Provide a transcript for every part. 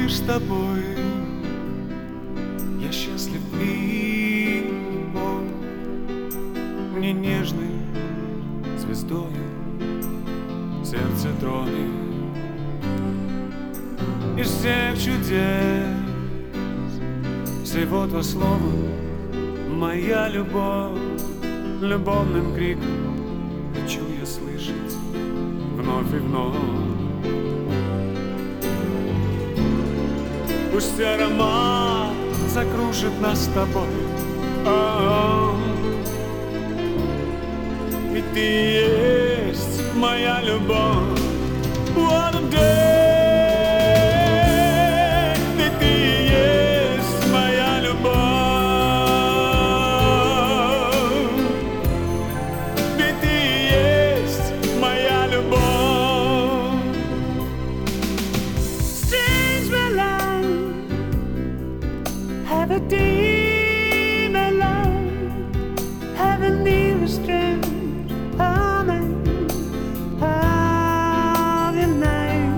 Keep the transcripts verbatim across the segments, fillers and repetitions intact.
лишь с тобой я счастлив и любовь мне нежной звездой сердце тронет. Из всех чудес всего два слова моя любовь, любовным криком хочу я слышать вновь и вновь. Пусть аромат закружит нас с тобой, а-а-а. Ведь ты есть моя любовь. What a day, ведь ты есть моя любовь. Ведь ты есть моя любовь. Strange my love, have a deep my love, have a near strange amen of your name.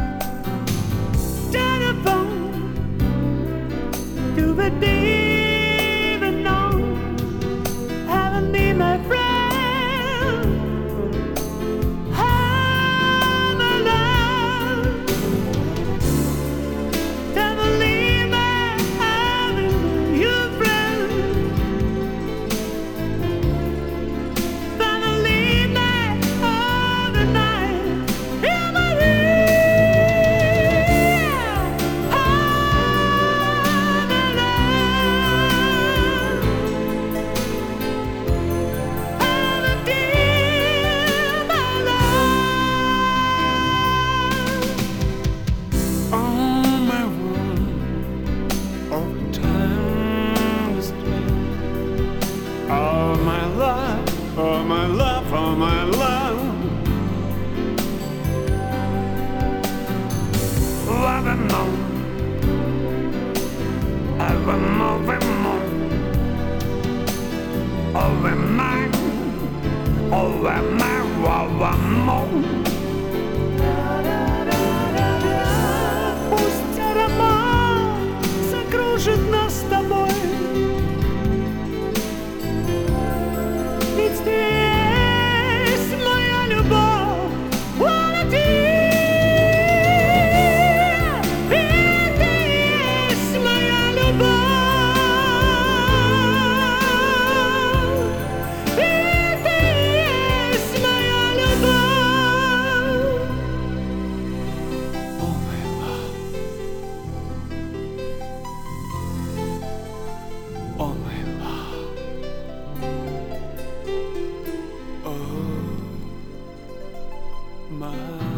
Telephone to a deep and known, have a me my friend. Oh my love, oh my love, oh my love. Love and more, ever more and more. Over mine, over my, over more. Пусть аромат закружит нас с тобой, ведь ты есть моя любовь. Wanna dear, ведь ты есть моя любовь. Ведь ты есть моя любовь. Oh my love, oh my love, oh my